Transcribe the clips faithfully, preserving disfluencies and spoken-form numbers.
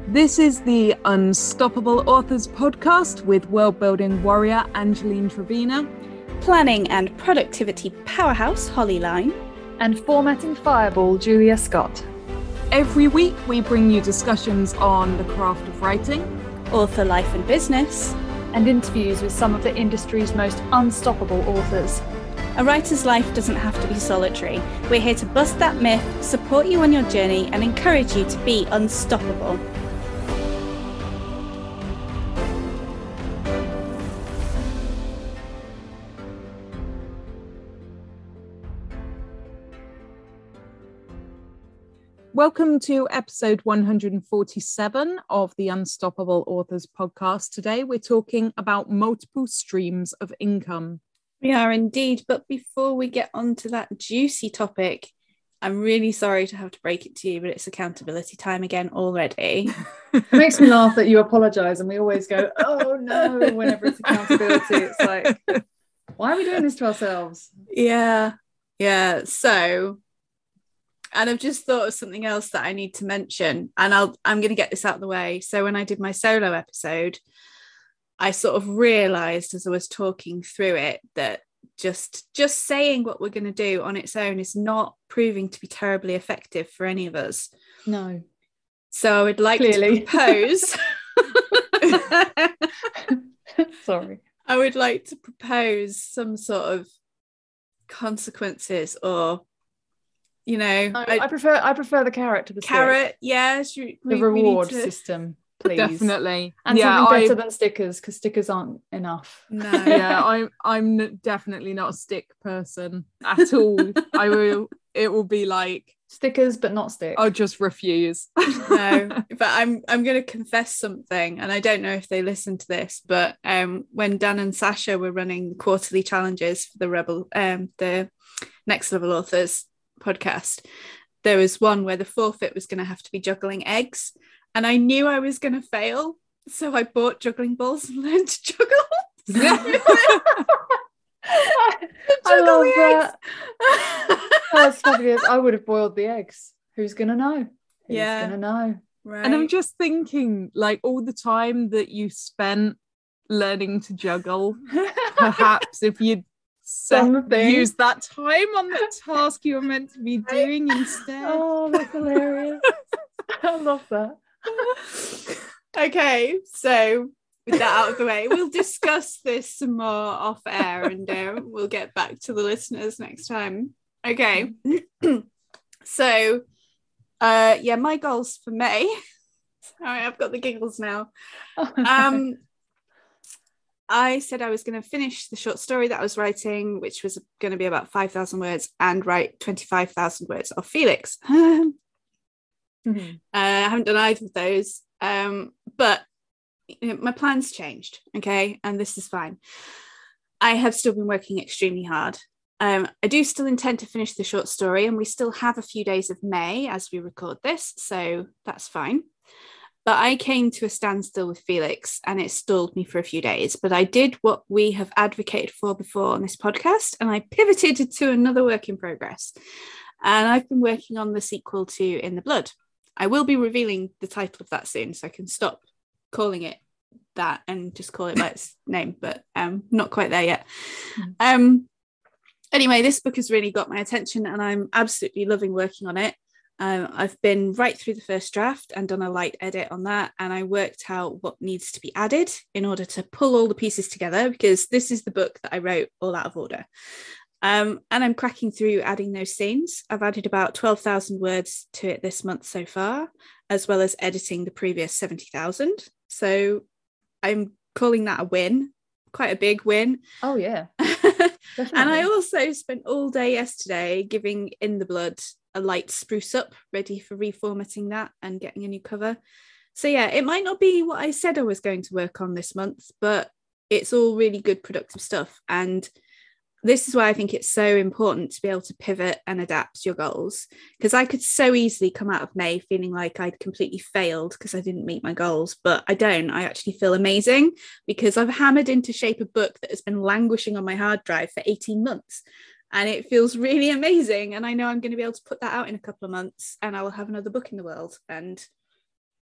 This is the Unstoppable Authors podcast with world-building warrior Angeline Trevina, planning and productivity powerhouse Holly Line, and formatting fireball Julia Scott. Every week we bring you discussions on the craft of writing, author life and business, and interviews with some of the industry's most unstoppable authors. A writer's life doesn't have to be solitary. We're here to bust that myth, support you on your journey, and encourage you to be unstoppable. Welcome to episode one hundred forty-seven of the Unstoppable Authors podcast. Today we're talking about multiple streams of income. We are indeed, but before we get on to that juicy topic, I'm really sorry to have to break it to you, but it's accountability time again already. It makes me laugh that you apologise and we always go, oh no, whenever it's accountability. It's like, why are we doing this to ourselves? Yeah, yeah. So... And I've just thought of something else that I need to mention, and I'll, I'm going to get this out of the way. So when I did my solo episode, I sort of realised as I was talking through it that just, just saying what we're going to do on its own is not proving to be terribly effective for any of us. No. So I would like Clearly. to propose... Sorry. I would like to propose some sort of consequences or... You know, No, I, I prefer I prefer the carrot to the carrot. stick. Yeah, should we, The we, reward we need to... system, please. Definitely. And yeah, something better I, than stickers, because stickers aren't enough. No. yeah, I'm I'm n- definitely not a stick person at all. I will. It will be like Stickers, but not sticks. I'll just refuse. No, but I'm I'm going to confess something, and I don't know if they listen to this, but um, when Dan and Sasha were running quarterly challenges for the Rebel, um, the Next Level Authors podcast, there was one where the forfeit was going to have to be juggling eggs, and I knew I was going to fail, so I bought juggling balls and learned to juggle. I love that. That's fabulous. I would have boiled the eggs. Who's gonna know? Who's Yeah. gonna know? Right. And I'm just thinking, like, all the time that you spent learning to juggle, perhaps if you'd Done the thing. use that time on the task you were meant to be doing instead. Oh, that's hilarious. I love that. Okay, so with that out of the way, we'll discuss this some more off air, and uh, we'll get back to the listeners next time. Okay. So uh yeah, my goals for May. Sorry, I've got the giggles now. Oh, no. Um I said I was going to finish the short story that I was writing, which was going to be about five thousand words, and write twenty-five thousand words of Felix. Mhm. uh, I haven't done either of those, um, but you know, my plans changed, okay, and this is fine. I have still been working extremely hard. Um, I do still intend to finish the short story, and we still have a few days of May as we record this, so that's fine. But I came to a standstill with Felix, and it stalled me for a few days. But I did what we have advocated for before on this podcast, and I pivoted to another work in progress. And I've been working on the sequel to In the Blood. I will be revealing the title of that soon, so I can stop calling it that and just call it by its name, but um, not quite there yet. Mm. Um, anyway, this book has really got my attention, and I'm absolutely loving working on it. Um, I've been right through the first draft and done a light edit on that, and I worked out what needs to be added in order to pull all the pieces together, because this is the book that I wrote all out of order. Um, and I'm cracking through adding those scenes. I've added about twelve thousand words to it this month so far, as well as editing the previous seventy thousand. So I'm calling that a win, quite a big win. Oh yeah. And I also spent all day yesterday giving In the Blood a light spruce up, ready for reformatting that and getting a new cover. So yeah, it might not be what I said I was going to work on this month, but it's all really good productive stuff. And this is why I think it's so important to be able to pivot and adapt your goals, because I could so easily come out of May feeling like I'd completely failed because I didn't meet my goals, but I don't. I actually feel amazing because I've hammered into shape a book that has been languishing on my hard drive for eighteen months, and it feels really amazing. And I know I'm going to be able to put that out in a couple of months, and I will have another book in the world. And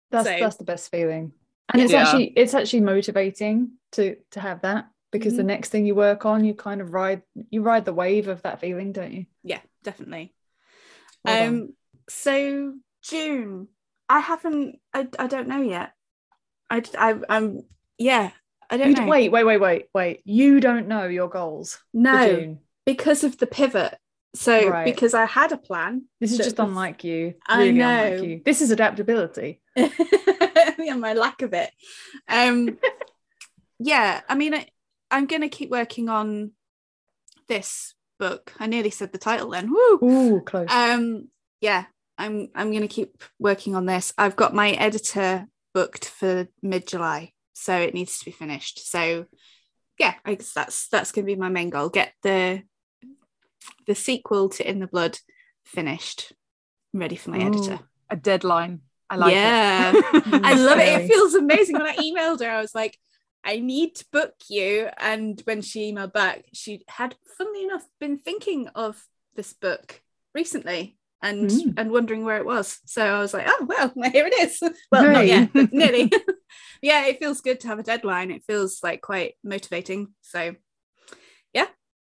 That's So, that's the best feeling. And it's Yeah. actually it's actually motivating to to have that, because Mhm. the next thing you work on, you kind of ride you ride the wave of that feeling, don't you? yeah, definitely. Well um, done. so June, I haven't, I, I don't know yet. I, I, I'm, yeah, I don't You know. d- wait, wait, wait, wait, wait. You don't know your goals for No, June. because of the pivot. So Right. because I had a plan. This is that just was- unlike you. I Really know. unlike you. This is adaptability. Yeah, my lack of it. Um, yeah, I mean, I, I'm going to keep working on this book. I nearly said the title then. Woo! Ooh, close. Um, yeah, I'm I'm going to keep working on this. I've got my editor booked for mid-July, so it needs to be finished. So yeah, I guess that's that's going to be my main goal. Get the the sequel to In the Blood finished, ready for my Ooh, editor. a deadline. I like yeah. it. I love it. Scary. It feels amazing. When I emailed her, I was like, I need to book you. And when she emailed back, she had, funnily enough, been thinking of this book recently and Mm. and wondering where it was. So I was like, oh, well, here it is. Well, not Hey. yet, but nearly. Yeah, it feels good to have a deadline. It feels like quite motivating. So yeah.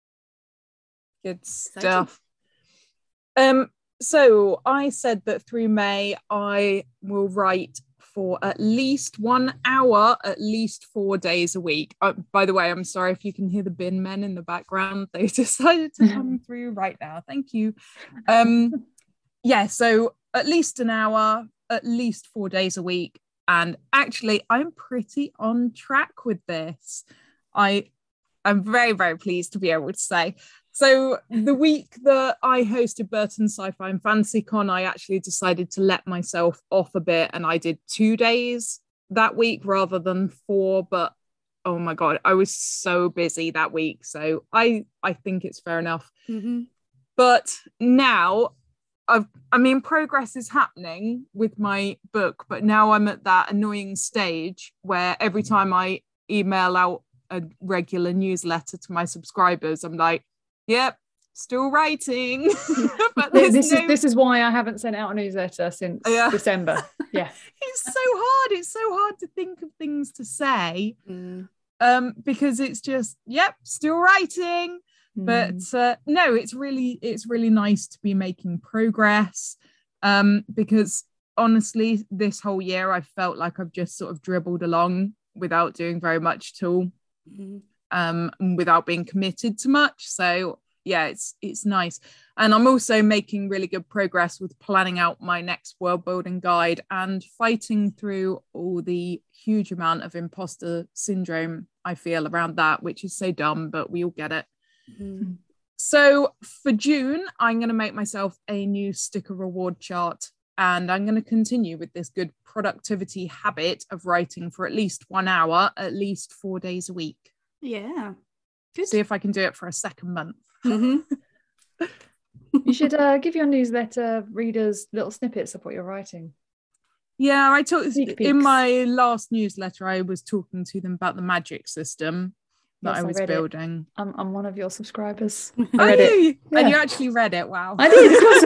Good stuff. Um, so I said that through May, I will write for at least one hour, at least four days a week. Uh, by the way, I'm sorry if you can hear the bin men in the background. They decided to come through right now. Thank you. Um, yeah, so at least an hour, at least four days a week. And actually, I'm pretty on track with this. I, I'm very, very pleased to be able to say. So the week that I hosted Burton Sci-Fi and Fantasy Con, I actually decided to let myself off a bit, and I did two days that week rather than four. But oh my God, I was so busy that week. So I, I think it's fair enough. Mm-hmm. But now, I've, I mean, progress is happening with my book, but now I'm at that annoying stage where every time I email out a regular newsletter to my subscribers, I'm like, yep, still writing. But this there's is no... this is why I haven't sent out a newsletter since Yeah. December. Yeah. It's so hard. It's so hard to think of things to say. Mm. Um, because it's just, yep, still writing. But Mm. uh, no, it's really, it's really nice to be making progress. Um, because honestly, this whole year I felt like I've just sort of dribbled along without doing very much at all. Mm-hmm. Um, without being committed to much. So yeah, it's it's nice. And I'm also making really good progress with planning out my next world building guide and fighting through all the huge amount of imposter syndrome I feel around that, which is so dumb, but we all get it. Mm-hmm. So for June, I'm going to make myself a new sticker reward chart, and I'm going to continue with this good productivity habit of writing for at least one hour, at least four days a week. Yeah. Good. See if I can do it for a second month. Mm-hmm. You should uh, give your newsletter readers little snippets of what you're writing. Yeah, I talked Sneak in peeks. my last newsletter. I was talking to them about the magic system that Yes, I I was read it. building. I'm, I'm one of your subscribers. Are I read it. you? And Yeah. you actually read it? Wow. I did, of course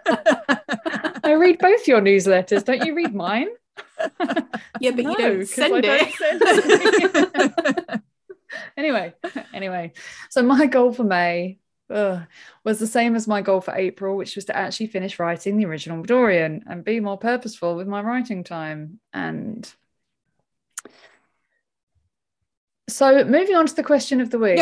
I did. I read both your newsletters. Don't you read mine? Yeah, but No, you don't 'cause send I don't it. send it. anyway, anyway. So my goal for May ugh, was the same as my goal for April, which was to actually finish writing the original Dorian and be more purposeful with my writing time. And so moving on to the question of the week.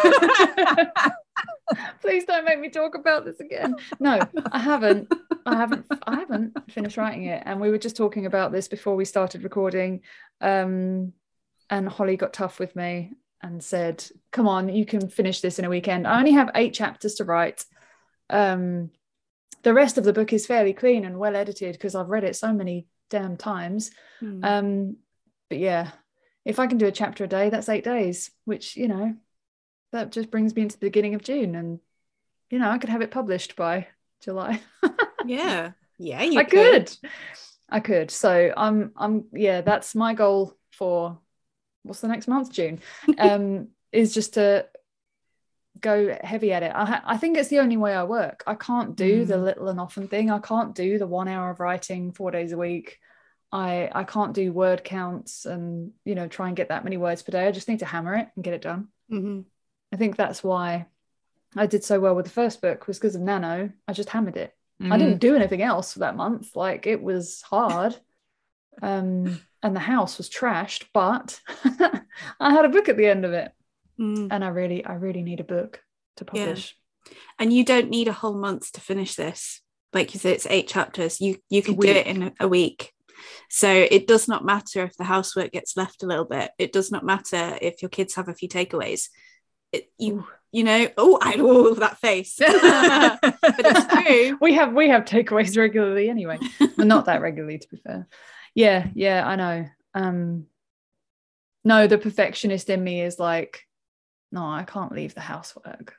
Please don't make me talk about this again. No, I haven't. I haven't. I haven't finished writing it. And we were just talking about this before we started recording. Um, and Holly got tough with me and said, "Come on, you can finish this in a weekend." I only have eight chapters to write. Um, the rest of the book is fairly clean and well edited because I've read it so many damn times. Hmm. Um, but yeah, if I can do a chapter a day, that's eight days, which, you know, that just brings me into the beginning of June, and you know, I could have it published by July. Yeah. Yeah, you I could. I could. So I'm I'm yeah, that's my goal for what's the next month, June. Um is just to go heavy at it. I ha- I think it's the only way I work. I can't do Mm. the little and often thing. I can't do the one hour of writing four days a week. I I can't do word counts and, you know, try and get that many words per day. I just need to hammer it and get it done. Mm-hmm. I think that's why I did so well with the first book, was because of Nano. I just hammered it. Mm. I didn't do anything else for that month. Like, it was hard. um, and the house was trashed, but I had a book at the end of it. Mm. And I really, I really need a book to publish. Yeah. And you don't need a whole month to finish this. Like you said, it's eight chapters. You you It's a could do week. it in a week. So it does not matter if the housework gets left a little bit. It does not matter if your kids have a few takeaways. It, you Ooh. you know, oh, I oh that face. But it's true. We have we have takeaways regularly anyway. Well, not that regularly, to be fair. Yeah, yeah, I know. Um, no, the perfectionist in me is like, no, I can't leave the housework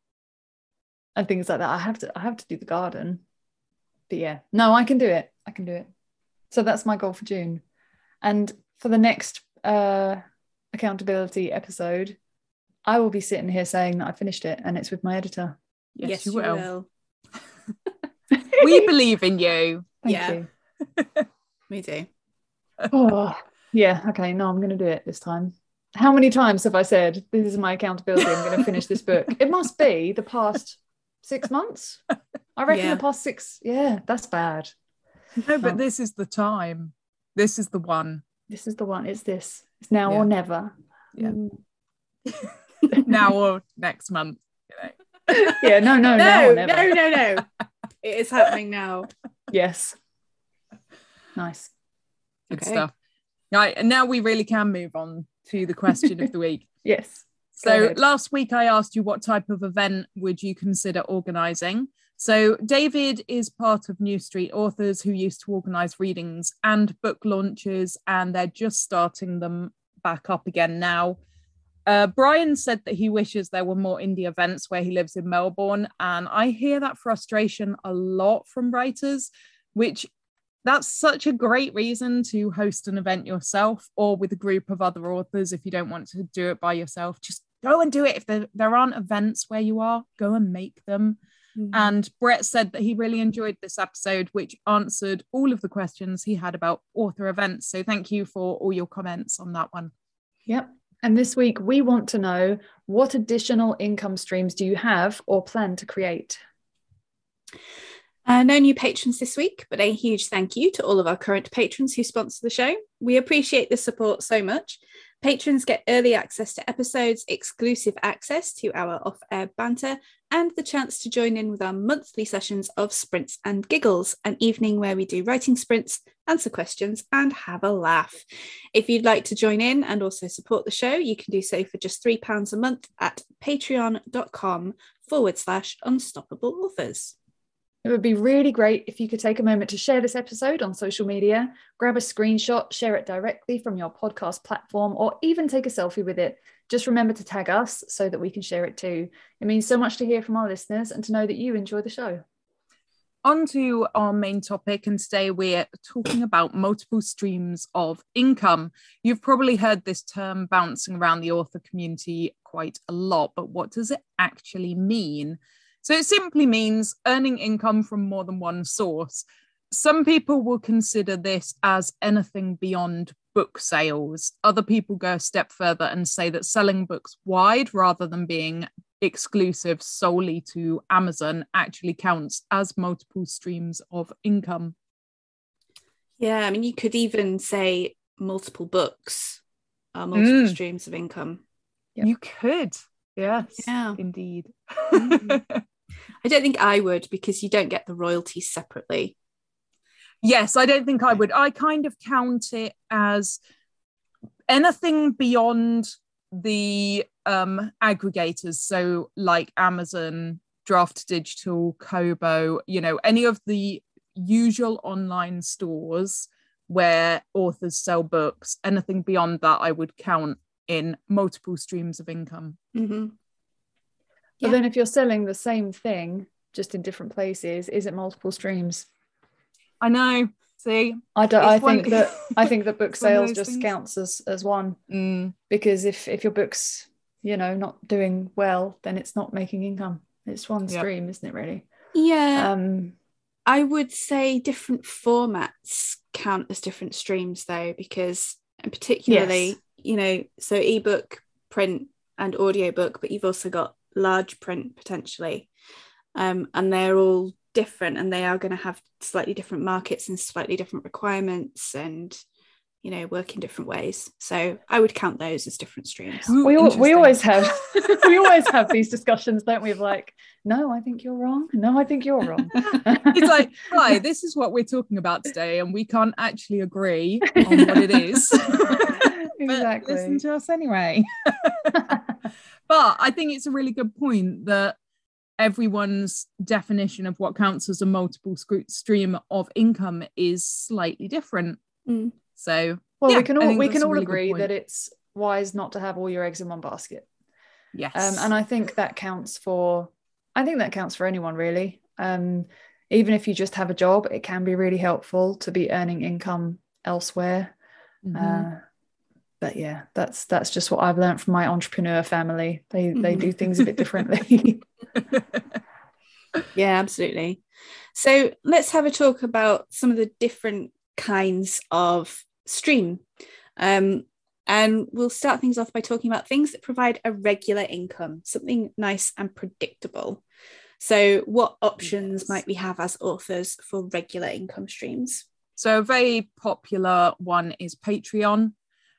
and things like that. I have to I have to do the garden. But yeah, no, I can do it. I can do it. So that's my goal for June. And for the next uh, accountability episode, I will be sitting here saying that I finished it, and it's with my editor. Yes, yes you, you will. will. We believe in you. Thank yeah. you. Me too. Oh, yeah. Okay. No, I'm going to do it this time. How many times have I said, this is my accountability, I'm going to finish this book? It must be the past six months. I reckon yeah. the past six. Yeah, that's bad. No, but um, this is the time. This is the one. This is the one. It's this. It's now yeah. or never. Yeah. Now or next month. You know. Yeah, no, no, no, now or never. no, no, no. It is happening now. Yes. Nice. Good okay. stuff. Right, and now we really can move on to the question of the week. Yes. So last week I asked you what type of event would you consider organising. So David is part of New Street Authors, who used to organise readings and book launches, and they're just starting them back up again now. Uh, Brian said that he wishes there were more indie events where he lives in Melbourne, and I hear that frustration a lot from writers, which that's such a great reason to host an event yourself or with a group of other authors. If you don't want to do it by yourself, just go and do it. If there, there aren't events where you are, go and make them. Mm-hmm. And Brett said that he really enjoyed this episode, which answered all of the questions he had about author events. So thank you for all your comments on that one. Yep. And this week we want to know, what additional income streams do you have or plan to create? Uh, no new patrons this week, but a huge thank you to all of our current patrons who sponsor the show. We appreciate the support so much. Patrons get early access to episodes, exclusive access to our off-air banter, and the chance to join in with our monthly sessions of Sprints and Giggles, an evening where we do writing sprints, answer questions, and have a laugh. If you'd like to join in and also support the show, you can do so for just three pounds a month at patreon.com forward slash unstoppable authors. It would be really great if you could take a moment to share this episode on social media, grab a screenshot, share it directly from your podcast platform, or even take a selfie with it. Just remember to tag us so that we can share it too. It means so much to hear from our listeners and to know that you enjoy the show. On to our main topic, and today we're talking about multiple streams of income. You've probably heard this term bouncing around the author community quite a lot, but what does it actually mean? So it simply means earning income from more than one source. Some people will consider this as anything beyond book sales. Other people go a step further and say that selling books wide rather than being exclusive solely to Amazon actually counts as multiple streams of income. Yeah, I mean, you could even say multiple books are multiple Mm. streams of income. Yep. You could. Yes, Yeah. indeed. Mm. I don't think I would, because you don't get the royalties separately. Yes, I don't think I would. I kind of count it as anything beyond the um, aggregators. So like Amazon, Draft Digital, Kobo, you know, any of the usual online stores where authors sell books, anything beyond that I would count in multiple streams of income. Mm-hmm. But Yeah. then if you're selling the same thing, just in different places, is it multiple streams? I know. See, I don't. It's I one- think that I think that book It's one of sales those just things. counts as as one, Mm, because if if your book's, you know, not doing well, then it's not making income. It's one Yep. stream, isn't it? Really. Yeah, Um. I would say different formats count as different streams though, because and particularly, yes. you know, so ebook, print and audiobook, but you've also got large print potentially. Um, and they're all different, and they are going to have slightly different markets and slightly different requirements, and you know, work in different ways. So I would count those as different streams. Ooh, we we always have we always have these discussions, don't we? Of like, no, I think you're wrong. No, I think you're wrong. It's like, hi, this is what we're talking about today, and we can't actually agree on what it is. Exactly. But listen to us anyway. But I think it's a really good point that everyone's definition of what counts as a multiple stream of income is slightly different. Mm. So well, yeah, we can all we can all really agree that it's wise not to have all your eggs in one basket. Yes. Um, and I think that counts for I think that counts for anyone really. Um, even if you just have a job, it can be really helpful to be earning income elsewhere. Mm-hmm. Uh, but yeah, that's that's just what I've learned from my entrepreneur family. They mm-hmm. they do things a bit differently. Yeah, absolutely. So let's have a talk about some of the different kinds of stream. Um, and we'll start things off by talking about things that provide a regular income, something nice and predictable. So what options yes. might we have as authors for regular income streams? So a very popular one is Patreon.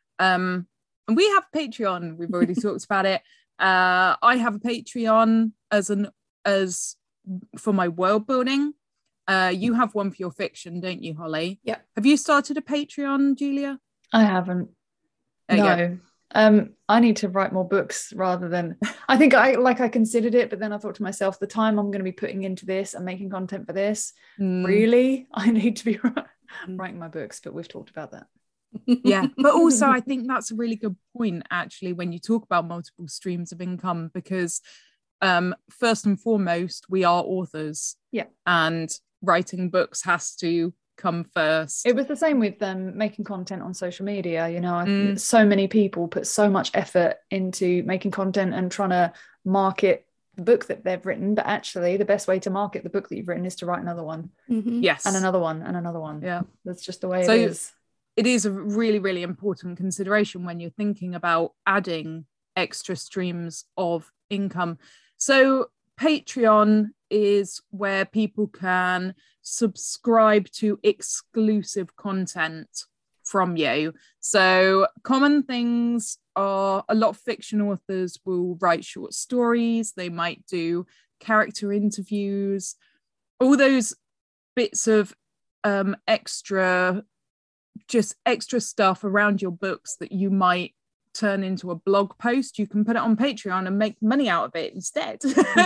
Um, and we have Patreon. We've already talked about it. Uh, I have a Patreon as an as for my world building. Uh, you have one for your fiction, don't you, Holly? Yeah. Have you started a Patreon, Julia? I haven't. There no. Um, I need to write more books rather than. I think I like I considered it, but then I thought to myself, the time I'm going to be putting into this and making content for this, mm. really, I need to be writing my books. But we've talked about that. Yeah, but also I think that's a really good point actually when you talk about multiple streams of income, because um first and foremost we are authors, yeah, and writing books has to come first. It was the same with them um, making content on social media, you know. Mm. So many people put so much effort into making content and trying to market the book that they've written, but actually the best way to market the book that you've written is to write another one. Mm-hmm. Yes, and another one and another one. Yeah, that's just the way so, it is. It is a really, really important consideration when you're thinking about adding extra streams of income. So Patreon is where people can subscribe to exclusive content from you. So common things are a lot of fiction authors will write short stories. They might do character interviews, all those bits of um, extra just extra stuff around your books that you might turn into a blog post. You can put it on Patreon and make money out of it instead.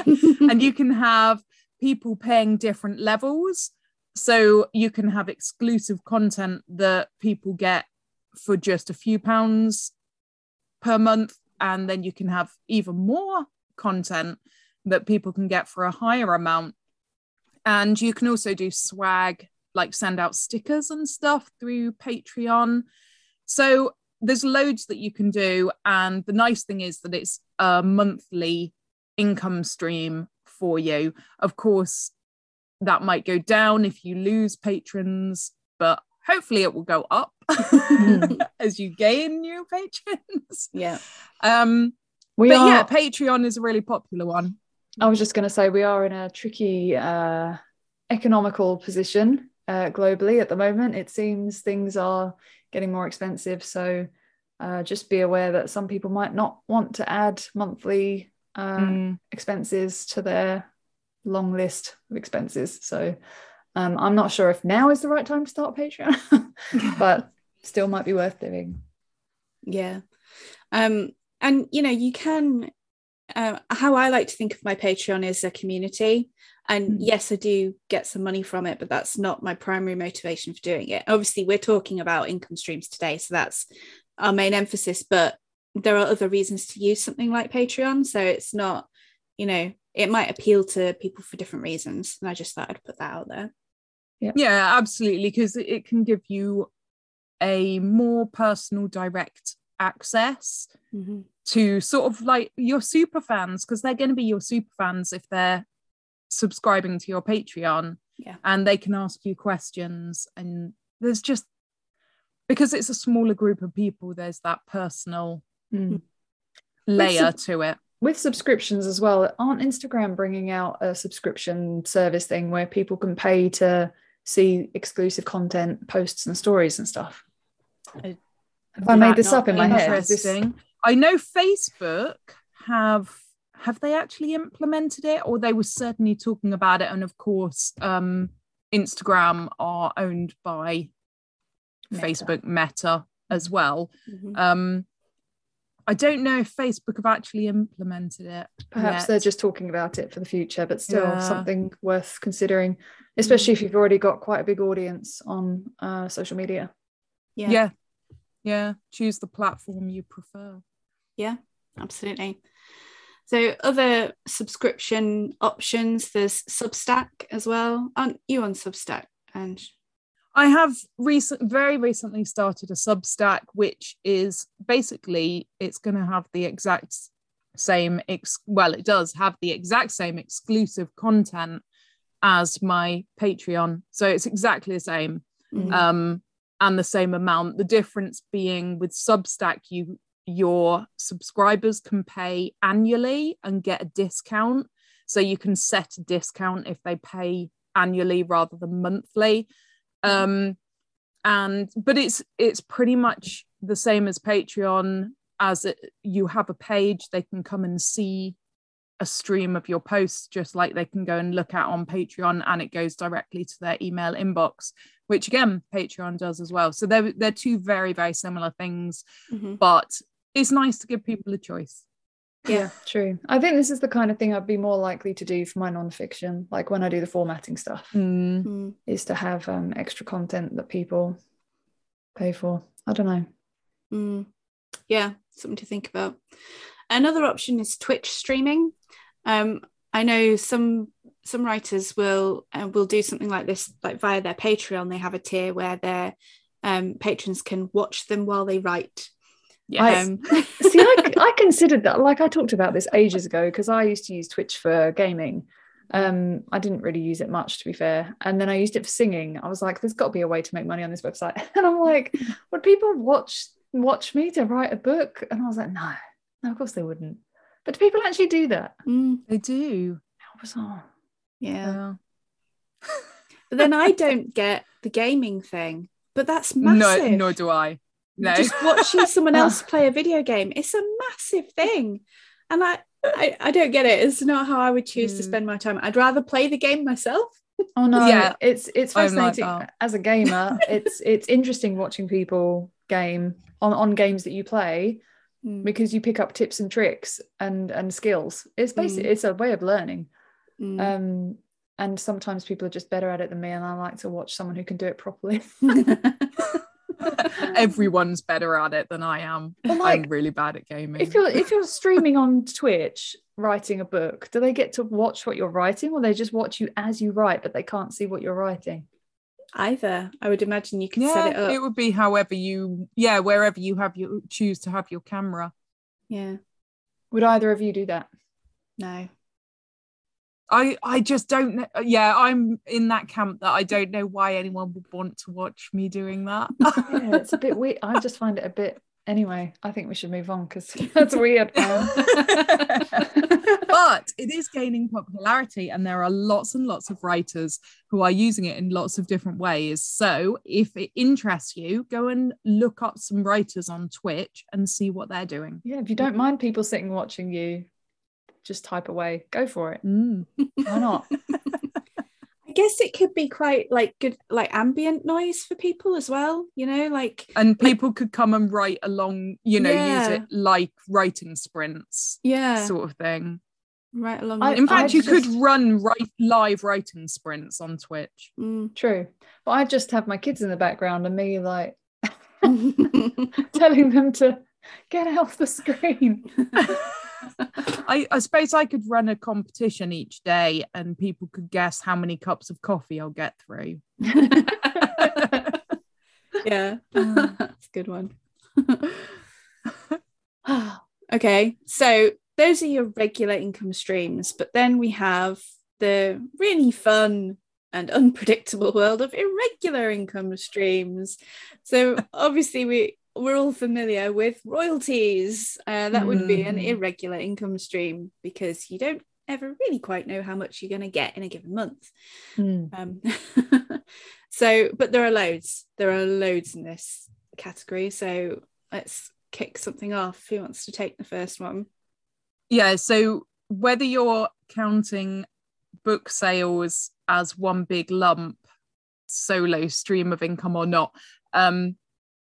And you can have people paying different levels. So you can have exclusive content that people get for just a few pounds per month. And then you can have even more content that people can get for a higher amount. And you can also do swag, like send out stickers and stuff through Patreon. So there's loads that you can do. And the nice thing is that it's a monthly income stream for you. Of course, that might go down if you lose patrons, but hopefully it will go up as you gain new patrons. Yeah. Um, we but are... yeah, Patreon is a really popular one. I was just going to say we are in a tricky uh, economical position. Uh, globally at the moment, it seems things are getting more expensive, so uh, just be aware that some people might not want to add monthly uh, mm. expenses to their long list of expenses. So um, I'm not sure if now is the right time to start Patreon, but still might be worth doing. Yeah. Um, and you know, you can uh, how I like to think of my Patreon is a community. And yes, I do get some money from it, but that's not my primary motivation for doing it. Obviously, we're talking about income streams today, so that's our main emphasis, but there are other reasons to use something like Patreon. So it's not, you know, it might appeal to people for different reasons. And I just thought I'd put that out there. Yeah, yeah, absolutely, because it can give you a more personal, direct access mm-hmm. to sort of like your super fans, because they're going to be your super fans if they're subscribing to your Patreon. Yeah. And they can ask you questions and there's just, because it's a smaller group of people, there's that personal Mm. layer With to it. With subscriptions as well, aren't Instagram bringing out a subscription service thing where people can pay to see exclusive content, posts and stories and stuff? I, Have I made that this not up in my head? Interesting. This... I know Facebook have have they actually implemented it, or they were certainly talking about it, and of course um Instagram are owned by Meta. Facebook Meta as well. mm-hmm. um I don't know if Facebook have actually implemented it. Perhaps yet. they're just talking about it for the future, but still Yeah. something worth considering, especially if you've already got quite a big audience on uh, social media. yeah. yeah yeah choose the platform you prefer. Yeah, absolutely. So other subscription options, there's Substack as well. Aren't you on Substack? And I have recent, very recently started a Substack, which is basically, it's going to have the exact same, ex- well, it does have the exact same exclusive content as my Patreon. So it's exactly the same, Mhm. um, and the same amount. The difference being with Substack, you your subscribers can pay annually and get a discount. So you can set a discount if they pay annually rather than monthly. Um, and but it's it's pretty much the same as Patreon, as it, you have a page, they can come and see a stream of your posts just like they can go and look at on Patreon, and it goes directly to their email inbox, which again Patreon does as well. So they're they're two very, very similar things, Mhm. but it's nice to give people a choice. Yeah, true. I think this is the kind of thing I'd be more likely to do for my non-fiction, like when I do the formatting stuff, Mm. Mm. is to have um, extra content that people pay for. I don't know. Mm. Yeah, something to think about. Another option is Twitch streaming. Um, I know some some writers will uh, will do something like this, like via their Patreon. They have a tier where their um, patrons can watch them while they write. Yes. Um, See, I, I considered that, like I talked about this ages ago, because I used to use Twitch for gaming. Um, I didn't really use it much, to be fair. And then I used it for singing. I was like, there's got to be a way to make money on this website. And I'm like, would people watch watch me to write a book? And I was like, no, no, of course they wouldn't. But do people actually do that? mm, They do. How bizarre. yeah. Yeah. But then I don't get the gaming thing. But that's No, massive. nor do I. No. Just watching someone else play a video game, it's a massive thing. And I, I, I don't get it. It's not how I would choose to Mm. spend my time. I'd rather play the game myself. Oh no, Yeah, it's it's I'm like fascinating. that. As a gamer, it's it's interesting watching people game on, on games that you play, Mm. because you pick up tips and tricks and and skills. It's basically Mm. it's a way of learning. Mm. Um and sometimes people are just better at it than me, and I like to watch someone who can do it properly. Everyone's better at it than I am. Well, like, I'm really bad at gaming. If you're if you're streaming on Twitch writing a book, do they get to watch what you're writing, or they just watch you as you write, but they can't see what you're writing? Either. I would imagine you could yeah, set it up. it would be however you, yeah, wherever you have your choose to have your camera. Yeah. Would either of you do that? No. I I just don't know. Yeah, I'm in that camp that I don't know why anyone would want to watch me doing that. Yeah, it's a bit weird. I just find it a bit. Anyway, I think we should move on because that's weird, man. But it is gaining popularity, and there are lots and lots of writers who are using it in lots of different ways. So if it interests you, go and look up some writers on Twitch and see what they're doing. Yeah, if you don't mind people sitting watching you just type away, go for it. Mm. Why not? I guess it could be quite like good, like ambient noise for people as well, you know, like. And people could come and write along, you know, Yeah. use it like writing sprints, Yeah. sort of thing. Right along. I- with- In fact, I'd you just- could run write, live writing sprints on Twitch. Mm. True. But I just have my kids in the background and me like telling them to get off the screen. I, I suppose I could run a competition each day and people could guess how many cups of coffee I'll get through. Yeah. That's a good one. Okay, so those are your regular income streams, but then we have the really fun and unpredictable world of irregular income streams. So obviously we we're all familiar with royalties. Uh, that would be an irregular income stream because you don't ever really quite know how much you're going to get in a given month. Mm. Um, so, but there are loads. There are loads in this category. So let's kick something off. Who wants to take the first one? Yeah, so whether you're counting book sales as one big lump solo stream of income or not, um,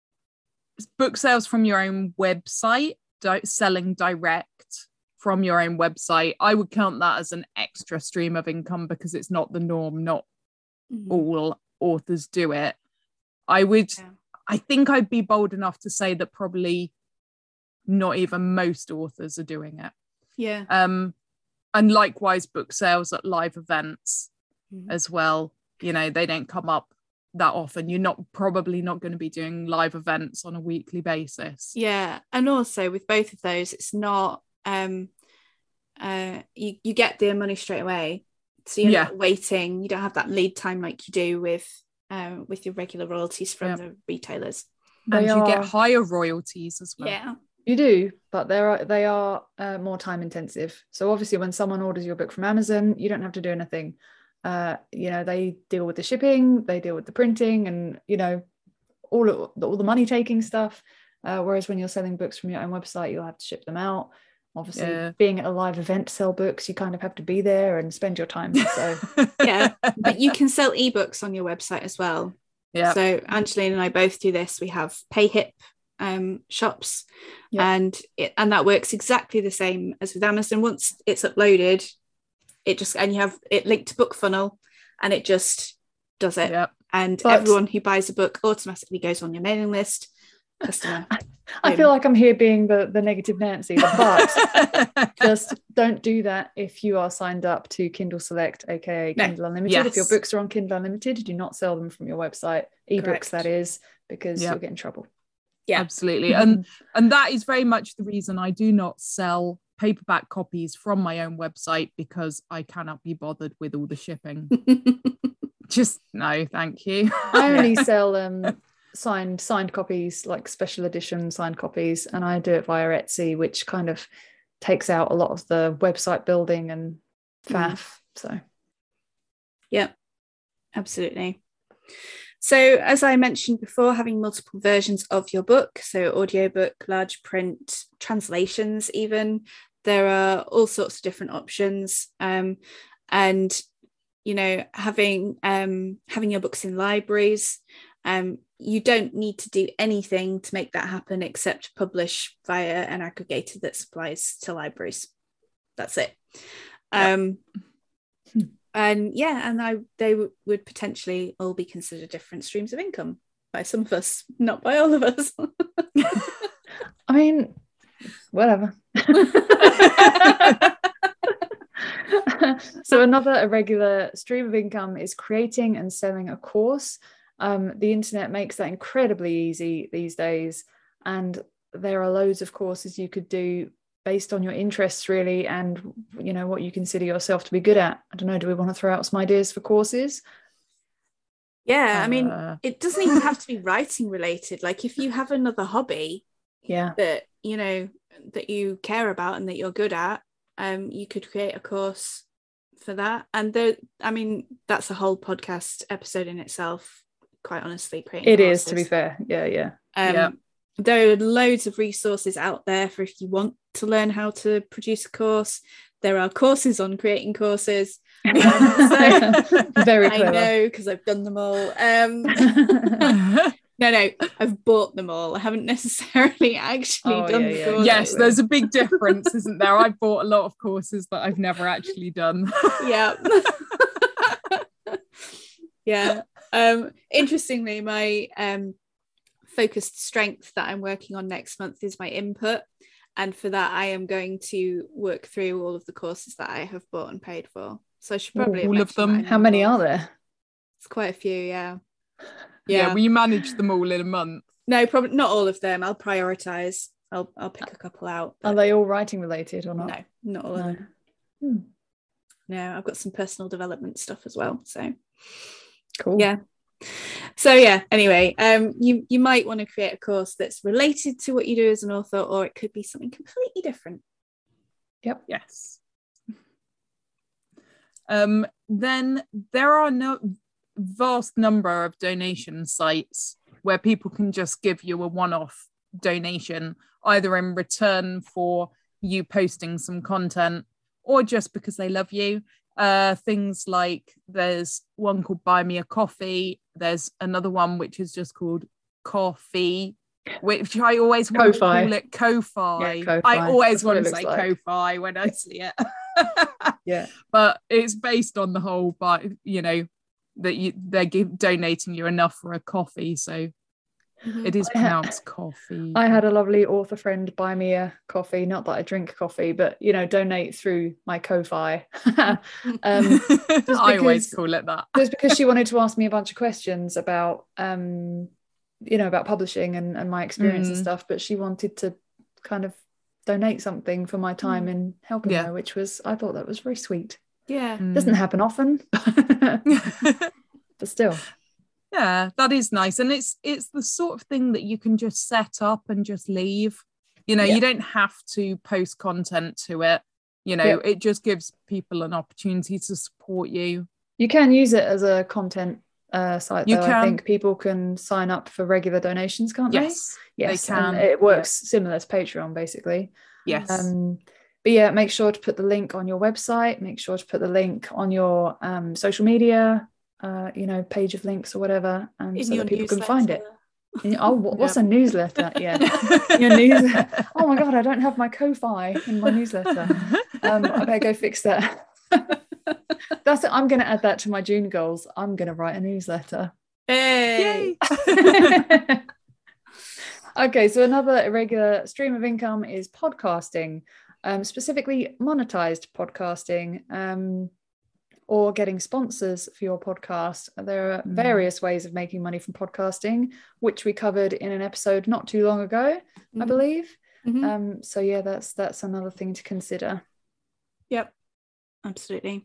book sales from your own website, di- selling direct from your own website, I would count that as an extra stream of income because it's not the norm. Not mm-hmm. all authors do it. I would, yeah. I think I'd be bold enough to say that probably not even most authors are doing it. Yeah. Um, and likewise, book sales at live events mm-hmm. as well. You know, they don't come up that often. You're not probably not going to be doing live events on a weekly basis. Yeah. And also with both of those, it's not, um, uh, you, you get the money straight away. So you're yeah. not waiting. You don't have that lead time like you do with, um, with your regular royalties from yeah. the retailers. And they you are... get higher royalties as well. Yeah. You do, but they are they are uh, more time intensive. So obviously when someone orders your book from Amazon, you don't have to do anything. Uh, you know, they deal with the shipping, they deal with the printing and, you know, all, of, all the money taking stuff. Uh, whereas when you're selling books from your own website, you'll have to ship them out. Obviously, yeah. being at a live event to sell books, you kind of have to be there and spend your time. So yeah, but you can sell ebooks on your website as well. Yeah. So Angeline and I both do this. We have PayHip um shops yep. and it and that works exactly the same as with Amazon. Once it's uploaded, it just and you have it linked to BookFunnel and it just does it. Yep. And but everyone who buys a book automatically goes on your mailing list. Customer. I feel like I'm here being the, the negative Nancy, but just don't do that if you are signed up to Kindle Select, aka no. Kindle Unlimited. Yes. If your books are on Kindle Unlimited, do not sell them from your website, ebooks Correct. That is, because yep. you'll get in trouble. Yeah, absolutely. And and that is very much the reason I do not sell paperback copies from my own website, because I cannot be bothered with all the shipping. Just no, thank you. I only sell um signed signed copies, like special edition signed copies, and I do it via Etsy, which kind of takes out a lot of the website building and faff. Mm. So yeah, absolutely. So as I mentioned before, having multiple versions of your book, so audiobook, large print, translations even, there are all sorts of different options. Um, and, you know, having um, having your books in libraries, um, you don't need to do anything to make that happen except publish via an aggregator that supplies to libraries. That's it. Um, yep. And yeah, and I they w- would potentially all be considered different streams of income by some of us, not by all of us. I mean, whatever. So another irregular stream of income is creating and selling a course. Um, the internet makes that incredibly easy these days, and there are loads of courses you could do based on your interests, really, and you know what you consider yourself to be good at. I don't know, do we want to throw out some ideas for courses? Yeah, I mean, uh... it doesn't even have to be writing related. Like if you have another hobby yeah that you know that you care about and that you're good at, um you could create a course for that. And there, I mean, that's a whole podcast episode in itself, quite honestly. Creating it courses. Is, to be fair. Yeah, yeah. Um, yeah. There are loads of resources out there for if you want to learn how to produce a course. There are courses on creating courses. Um, so Very clever. I know, because I've done them all. Um, no, no, I've bought them all. I haven't necessarily actually oh, done yeah, the yeah. courses. Yes, there's a big difference, isn't there? I've bought a lot of courses that I've never actually done. Yeah. Yeah. Um, interestingly, my um, focused strength that I'm working on next month is my input. And for that, I am going to work through all of the courses that I have bought and paid for. So I should probably all of them. How many are there? It's quite a few, yeah. Yeah, yeah. we manage them all in a month. No, probably not all of them. I'll prioritize. I'll I'll pick a couple out. Are they all writing related or not? No, not all no. of them. Hmm. No, I've got some personal development stuff as well. So Cool. Yeah. So yeah, anyway, um, you you might want to create a course that's related to what you do as an author, or it could be something completely different. Yep. Yes. Um, then there are no vast number of donation sites where people can just give you a one-off donation, either in return for you posting some content or just because they love you. Uh, things like there's one called Buy Me a Coffee. There's another one which is just called Coffee, which I always want to Ko-fi. call it Ko-fi. Yeah, Ko-fi. I always That's what want it to looks say like. Ko-fi when I see it. Yeah. But it's based on the whole, but you know, that you they're give, donating you enough for a coffee, so Mhm. it is I ha- pronounced coffee. I had a lovely author friend buy me a coffee, not that I drink coffee, but you know, donate through my Ko-fi. um, I always because- call it that. just because she wanted to ask me a bunch of questions about um you know, about publishing and, and my experience and Mm. stuff, but she wanted to kind of donate something for my time Mm. in helping Yeah. her, which was, I thought that was very sweet. Yeah. Mm. Doesn't happen often, but still. Yeah, that is nice, and it's it's the sort of thing that you can just set up and just leave. You know, Yeah. you don't have to post content to it. You know, Yeah. it just gives people an opportunity to support you. You can use it as a content uh, site, You though. can. I think people can sign up for regular donations, can't Yes, they? Yes, they can. and it works similar to Patreon, basically. Yes. Um, but yeah, make sure to put the link on your website. Make sure to put the link on your um, social media, uh, you know, page of links or whatever, and In so your that people can find it. newsletter. In- oh, what, what's Yep. a newsletter? Yeah, your news. Oh my god, I don't have my Ko-fi in my newsletter. Um, I better go fix that. That's it. I'm going to add that to my June goals. I'm going to write a newsletter. Hey. Yay. Okay, so another irregular stream of income is podcasting, um, specifically monetized podcasting, um, or getting sponsors for your podcast. There are Mm. various ways of making money from podcasting, which we covered in an episode not too long ago, I Mhm. believe. Mhm. Um, so yeah, that's that's another thing to consider. Yep. Absolutely.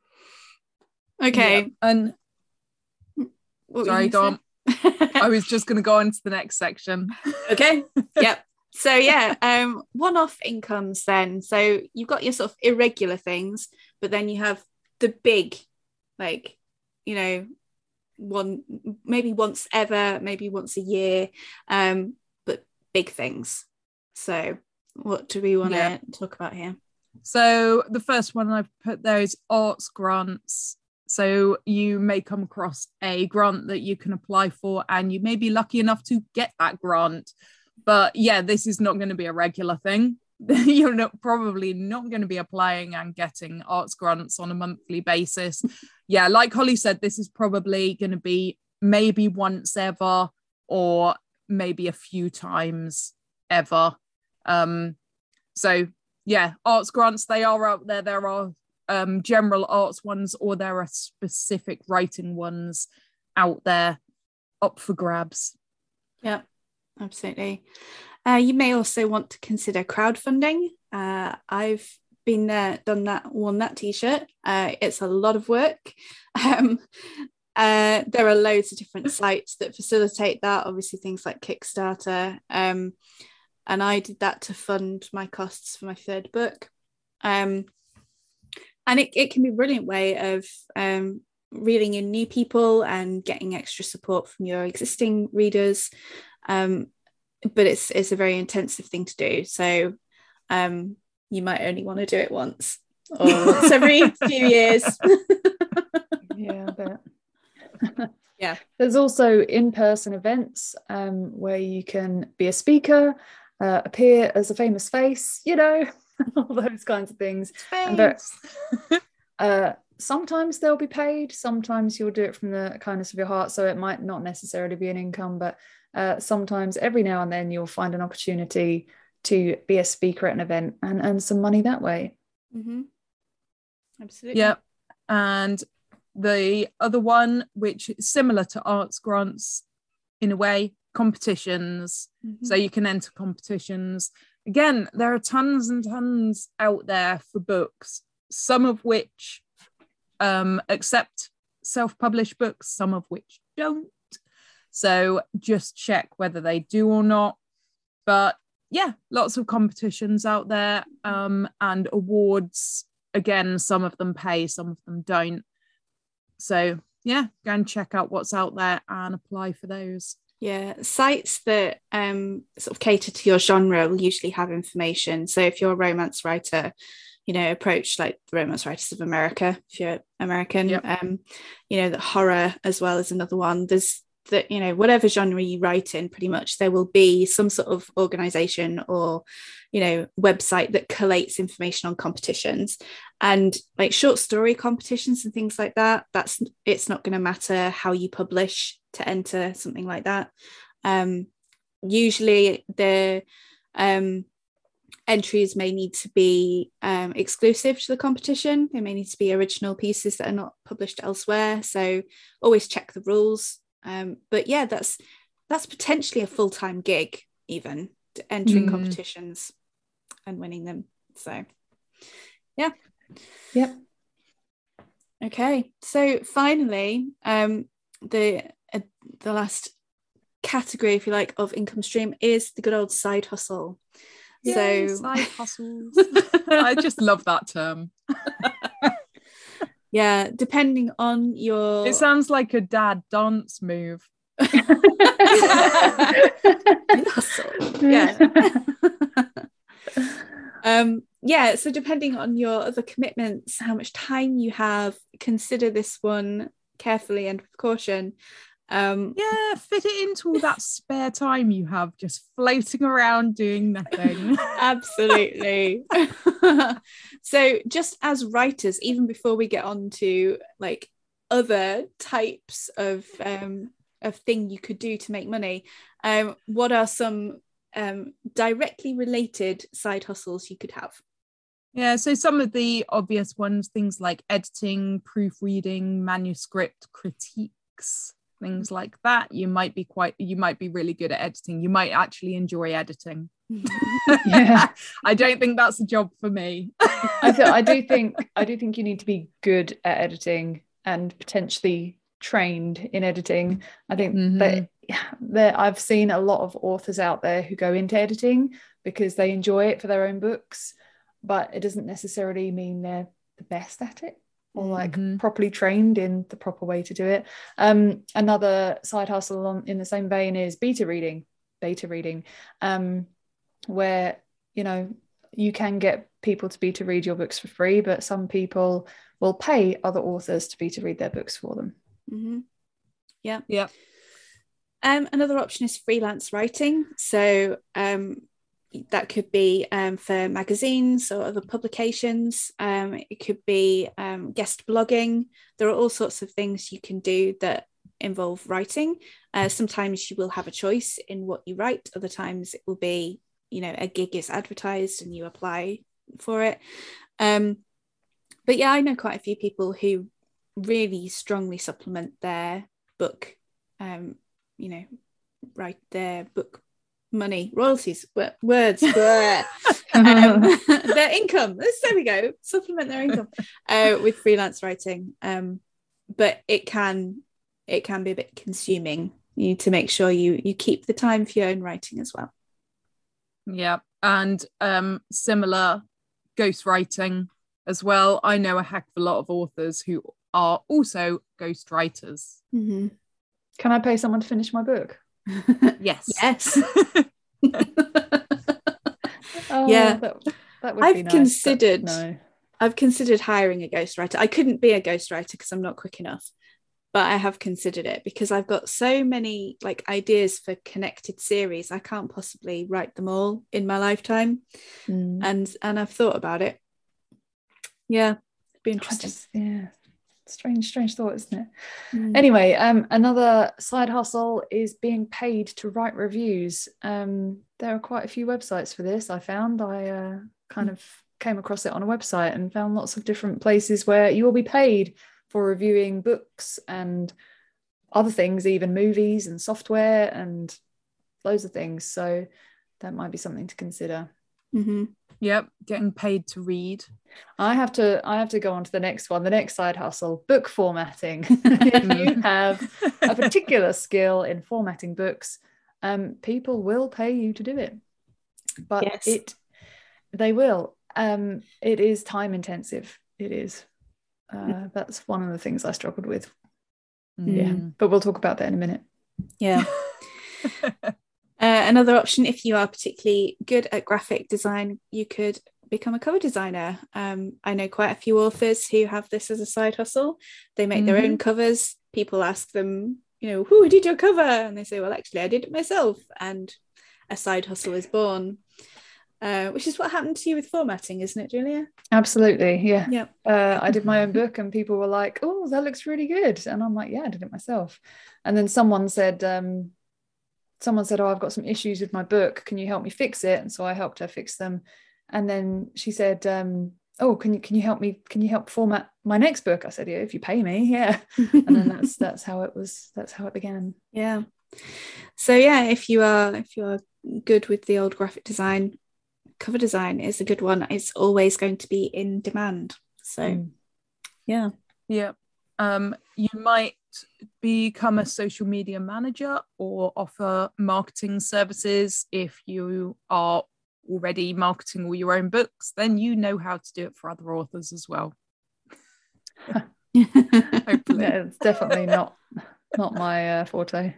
Okay. Yep. And What were sorry, you go gonna on. say? I was just going to go on to the next section. Okay. Yep. So yeah, um, one-off incomes then. So you've got your sort of irregular things, but then you have the big, like, you know, one maybe once ever, maybe once a year, um, but big things. So what do we want to Yeah. talk about here? So the first one I've put there is arts grants. So you may come across a grant that you can apply for, and you may be lucky enough to get that grant. But yeah, this is not going to be a regular thing. You're not probably not going to be applying and getting arts grants on a monthly basis. Yeah, like Holly said, this is probably going to be maybe once ever, or maybe a few times ever. Um, so yeah, arts grants, they are out there. There are um, general arts ones, or there are specific writing ones out there up for grabs. Yeah, absolutely. Uh, you may also want to consider crowdfunding. Uh, I've been there, done that, worn that t-shirt. Uh, it's a lot of work. Um, uh, there are loads of different sites that facilitate that. Obviously, things like Kickstarter. Um, and I did that to fund my costs for my third book. Um, and it, it can be a brilliant way of um, reeling in new people and getting extra support from your existing readers. Um, but it's it's a very intensive thing to do. So um, you might only want to do it once or once every few years. Yeah, I bet. Yeah. There's also in-person events um, where you can be a speaker, uh, appear as a famous face, you know, all those kinds of things. And there- uh, sometimes they'll be paid. Sometimes you'll do it from the kindness of your heart. So it might not necessarily be an income, but uh, sometimes every now and then you'll find an opportunity to be a speaker at an event and earn some money that way. Mm-hmm. Absolutely. Yep. And the other one, which is similar to arts grants in a way, competitions. Mm-hmm. So you can enter competitions. Again, there are tons and tons out there for books, some of which um, accept self-published books, some of which don't. So just check whether they do or not. But yeah, lots of competitions out there, um, and awards. Again, some of them pay, some of them don't. So yeah, go and check out what's out there and apply for those. Yeah, sites that um, sort of cater to your genre will usually have information. So if you're a romance writer, you know, approach like the Romance Writers of America, if you're American. Yep. Um, you know, the horror as well is another one. There's that, you know, whatever genre you write in, pretty much there will be some sort of organization or, you know, website that collates information on competitions. And like short story competitions and things like that, that's it's not going to matter how you publish to enter something like that. Um, usually the um, entries may need to be um, exclusive to the competition. They may need to be original pieces that are not published elsewhere. So always check the rules. Um, but yeah, that's that's potentially a full-time gig, even entering mm. competitions and winning them. So yeah. Yep. Okay. So finally, um, the uh, the last category, if you like, of income stream is the good old side hustle. Yay, so side hustles. I just love that term. Yeah, depending on your... It sounds like a dad dance move. yeah. um, yeah, so depending on your other commitments, how much time you have, consider this one carefully and with caution. Um, yeah, fit it into all that spare time you have just floating around doing nothing. Absolutely. So just as writers, even before we get on to like other types of um, of thing you could do to make money, um, what are some um, directly related side hustles you could have? Yeah, so some of the obvious ones, things like editing, proofreading, manuscript critiques, things like that. You might be quite you might be really good at editing. You might actually enjoy editing. Yeah. I don't think that's a job for me. I th- I do think I do think you need to be good at editing and potentially trained in editing. I think mm-hmm. that, that I've seen a lot of authors out there who go into editing because they enjoy it for their own books, but it doesn't necessarily mean they're the best at it or like mm-hmm. properly trained in the proper way to do it. Um, another side hustle on, in the same vein is beta reading, beta reading, um, where, you know, you can get people to beta read your books for free, but some people will pay other authors to beta read their books for them. Mm-hmm. Yeah. Yeah. Um, another option is freelance writing. So um, that could be um, for magazines or other publications. Um, it could be um, guest blogging. There are all sorts of things you can do that involve writing. Uh, sometimes you will have a choice in what you write. Other times it will be, you know, a gig is advertised and you apply for it. Um, but yeah, I know quite a few people who really strongly supplement their book, um, you know, write their book money, royalties, words, um, their income. There we go, supplement their income uh, with freelance writing. Um, but it can it can be a bit consuming. You need to make sure you you keep the time for your own writing as well. Yeah, and um, similar ghostwriting as well. I know a heck of a lot of authors who are also ghostwriters. Mm-hmm. Can I pay someone to finish my book? Yes. Yes. Oh, yeah, that, that would I've be nice, considered. No. I've considered hiring a ghostwriter. I couldn't be a ghostwriter because I'm not quick enough, but I have considered it because I've got so many like ideas for connected series. I can't possibly write them all in my lifetime, mm. and and I've thought about it. Yeah, it'd be interesting. Just, yeah. Strange, strange thought, isn't it? Mm. Anyway, um, another side hustle is being paid to write reviews. Um, there are quite a few websites for this. I found I uh, kind mm. of came across it on a website and found lots of different places where you will be paid for reviewing books and other things, even movies and software and loads of things. So that might be something to consider. Mm-hmm. Yep, getting paid to read. I have to I have to go on to the next one, the next side hustle, book formatting. If you have a particular skill in formatting books, um, people will pay you to do it. But yes. it they will. Um, it is time intensive. It is. Uh, that's one of the things I struggled with. Mm. Yeah, but we'll talk about that in a minute. Yeah. uh, another option, if you are particularly good at graphic design, you could become a cover designer. Um, I know quite a few authors who have this as a side hustle. They make mm-hmm. their own covers. People ask them, you know, who did your cover? And they say, well, actually, I did it myself. And a side hustle is born. Uh, which is what happened to you with formatting, isn't it, Julia? Absolutely, yeah. Yeah. Uh, I did my own book and people were like, oh, that looks really good. And I'm like, yeah, I did it myself. And then someone said, um, someone said, oh, I've got some issues with my book. Can you help me fix it? And so I helped her fix them. And then she said, um, oh, can you can you help me? Can you help format my next book? I said, yeah, if you pay me, yeah. And then that's that's how it was. That's how it began. Yeah. So yeah, if you are if you are good with the old graphic design, cover design is a good one. It's always going to be in demand. So mm. yeah. Yeah. Um, you might become a social media manager or offer marketing services. If you are already marketing all your own books, then you know how to do it for other authors as well. Hopefully. Yeah, it's definitely not not my uh, forte.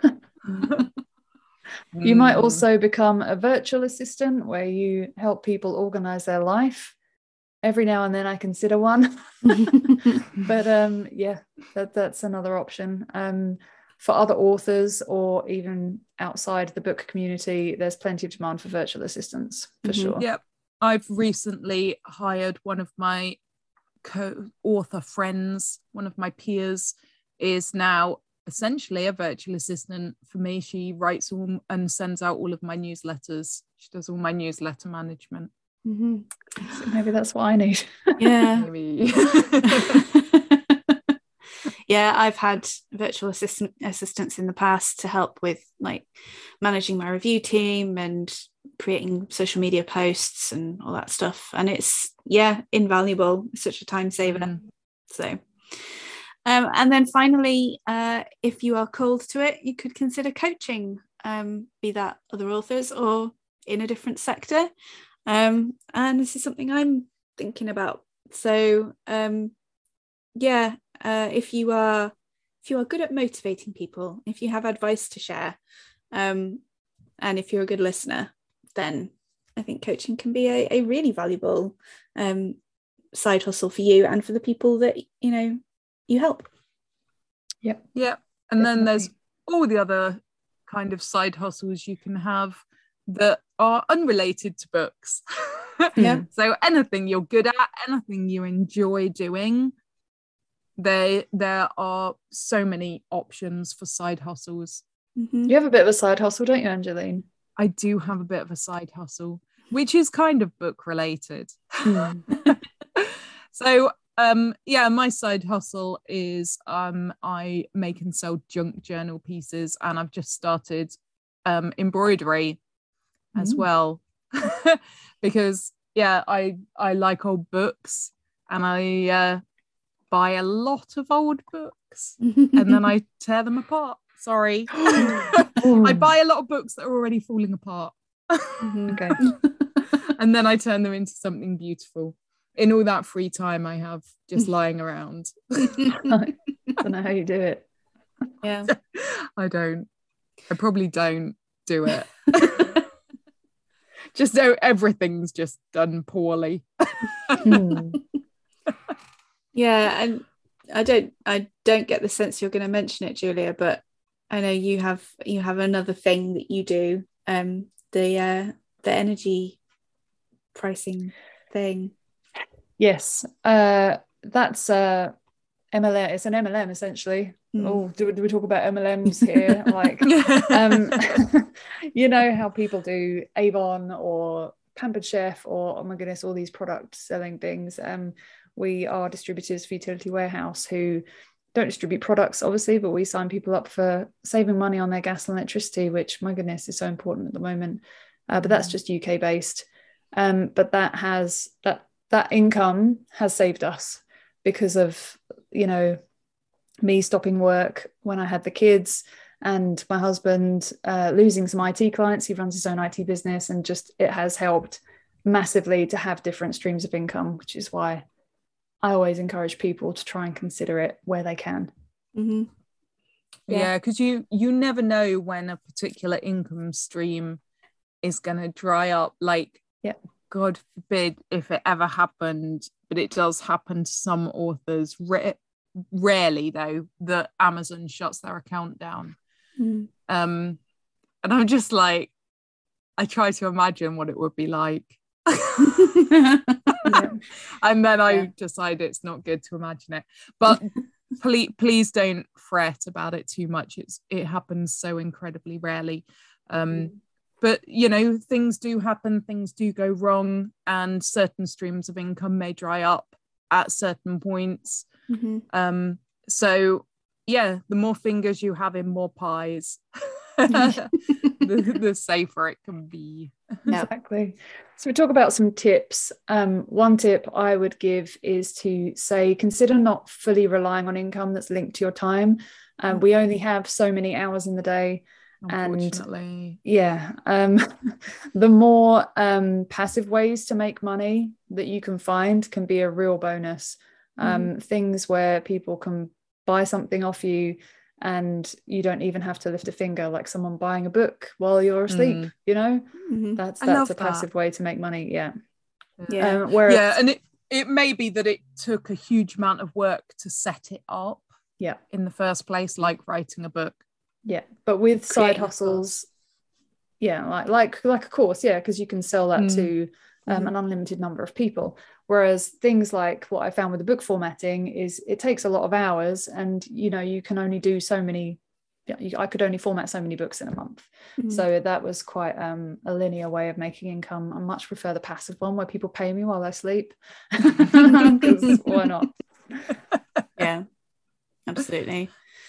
You might also become a virtual assistant where you help people organize their life. Every now and then I consider one. But um, yeah, that, that's another option. Um, for other authors or even outside the book community, there's plenty of demand for virtual assistants, for mm-hmm. sure. Yep. I've recently hired one of my co-author friends, one of my peers is now essentially a virtual assistant for me. She writes all and sends out all of my newsletters. She does all my newsletter management. Mm-hmm. So maybe that's what I need. Yeah. Maybe. Yeah, I've had virtual assistant assistants in the past to help with like managing my review team and creating social media posts and all that stuff. And it's, yeah, invaluable. It's such a time saver. Mm. So Um, and then finally, uh, if you are called to it, you could consider coaching, um, be that other authors or in a different sector. Um, and this is something I'm thinking about. So, um, yeah, uh, if you are if you are good at motivating people, if you have advice to share, um, and if you're a good listener, then I think coaching can be a, a really valuable um, side hustle for you and for the people that, you know, you help. Yep. Yeah. And Definitely. Then there's all the other kind of side hustles you can have that are unrelated to books. Yeah. So anything you're good at, anything you enjoy doing, there there are so many options for side hustles. Mm-hmm. You have a bit of a side hustle, don't you, Angeline? I do have a bit of a side hustle, which is kind of book related. Mm. So um yeah, my side hustle is um I make and sell junk journal pieces, and I've just started um embroidery mm. as well. Because yeah, I I like old books, and I uh buy a lot of old books and then I tear them apart. Sorry. I buy a lot of books that are already falling apart. Okay. And then I turn them into something beautiful in all that free time I have just lying around. I don't know how you do it. Yeah. I don't. I probably don't do it. Just so everything's just done poorly. Hmm. Yeah, and I don't I don't get the sense you're going to mention it, Julia, but I know you have you have another thing that you do, um the uh the energy pricing thing. Yes, uh that's uh M L M. It's an M L M essentially. Mm. Oh, do, do we talk about M L Ms here? Like, um, you know how people do Avon or Pampered Chef or, oh my goodness, all these product selling things. Um, we are distributors for Utility Warehouse who don't distribute products, obviously, but we sign people up for saving money on their gas and electricity, which, my goodness, is so important at the moment. Uh, but that's just U K based. Um, but that has that that income has saved us because of, you know, me stopping work when I had the kids, and my husband uh, losing some I T clients. He runs his own I T business, and just it has helped massively to have different streams of income, which is why I always encourage people to try and consider it where they can. Mm-hmm. Yeah, because yeah, you you never know when a particular income stream is going to dry up. Like, yeah, God forbid if it ever happened, but it does happen to some authors. Ra- rarely though, that Amazon shuts their account down. Mm. Um, and I'm just like, I try to imagine what it would be like. Yeah. And then I yeah. decide it's not good to imagine it. But please, please don't fret about it too much. It's it happens so incredibly rarely. Um, mm-hmm. But, you know, things do happen, things do go wrong, and certain streams of income may dry up at certain points. Mm-hmm. Um, so, yeah, the more fingers you have in more pies, the, the safer it can be. Exactly. So we talk about some tips. Um, one tip I would give is to say, consider not fully relying on income that's linked to your time. Um, we only have so many hours in the day. Unfortunately. And yeah, um, the more um, passive ways to make money that you can find can be a real bonus. Um, mm-hmm. Things where people can buy something off you and you don't even have to lift a finger, like someone buying a book while you're asleep, mm. you know, mm-hmm. that's I that's a that. passive way to make money. Yeah. Yeah. Um, whereas, yeah. And it, it may be that it took a huge amount of work to set it up. Yeah. In the first place, like writing a book. Yeah. But with side Creating hustles, yeah, like like like a course, yeah, because you can sell that mm. to um, mm-hmm. an unlimited number of people. Whereas things like what I found with the book formatting is it takes a lot of hours, and you know you can only do so many. Yeah, I could only format so many books in a month. Mm-hmm. So that was quite um, a linear way of making income. I much prefer the passive one where people pay me while I sleep, because why not? Yeah, absolutely.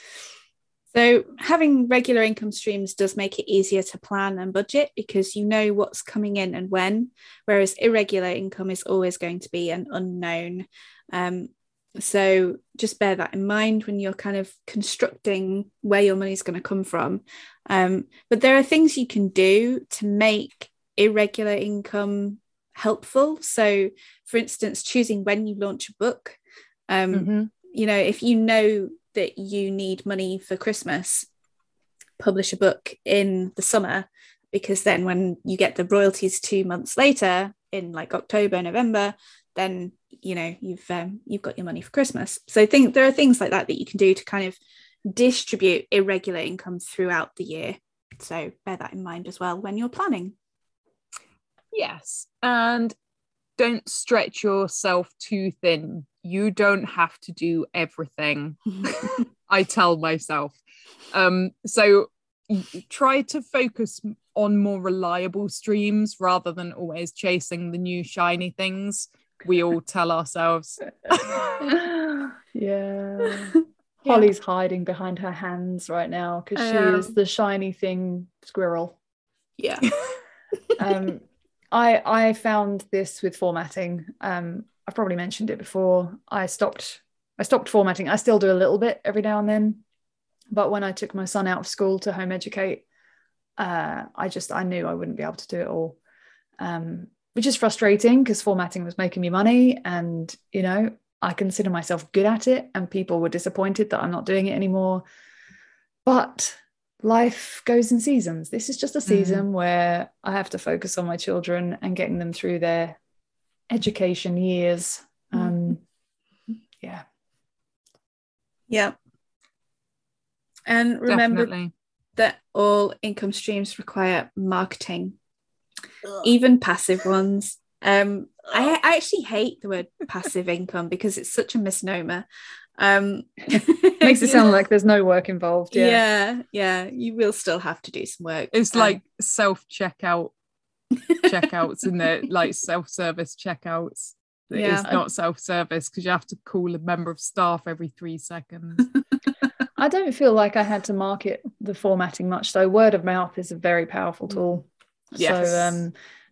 So having regular income streams does make it easier to plan and budget because you know what's coming in and when, whereas irregular income is always going to be an unknown. Um, so just bear that in mind when you're kind of constructing where your money's going to come from. Um, but there are things you can do to make irregular income helpful. So for instance, choosing when you launch a book. Um, mm-hmm. You know, if you know that you need money for Christmas, publish a book in the summer, because then when you get the royalties two months later in like October, November, then you know you've um, you've got your money for Christmas. So I think there are things like that that you can do to kind of distribute irregular income throughout the year. So bear that in mind as well when you're planning. Yes, and don't stretch yourself too thin. You don't have to do everything. I tell myself. Um, so try to focus on more reliable streams rather than always chasing the new shiny things we all tell ourselves. Yeah. Holly's hiding behind her hands right now because she um, is the shiny thing squirrel. Yeah. um, I I found this with formatting. Um, I've probably mentioned it before. I stopped I stopped formatting. I still do a little bit every now and then. But when I took my son out of school to home educate, uh, I just I knew I wouldn't be able to do it all. Um, which is frustrating because formatting was making me money, and you know, I consider myself good at it, and people were disappointed that I'm not doing it anymore. But life goes in seasons. This is just a season mm. where I have to focus on my children and getting them through their education years. Um, yeah. Yeah. And remember Definitely. that all income streams require marketing, Ugh. even passive ones. Um, I, I actually hate the word passive income because it's such a misnomer. Um, Makes it sound know? like there's no work involved. Yeah. yeah, yeah. You will still have to do some work. It's um, like self-checkout checkouts in there, like self-service checkouts. Yeah. It's not self-service because you have to call a member of staff every three seconds. I don't feel like I had to market the formatting much though. Word of mouth is a very powerful tool. Yes. So um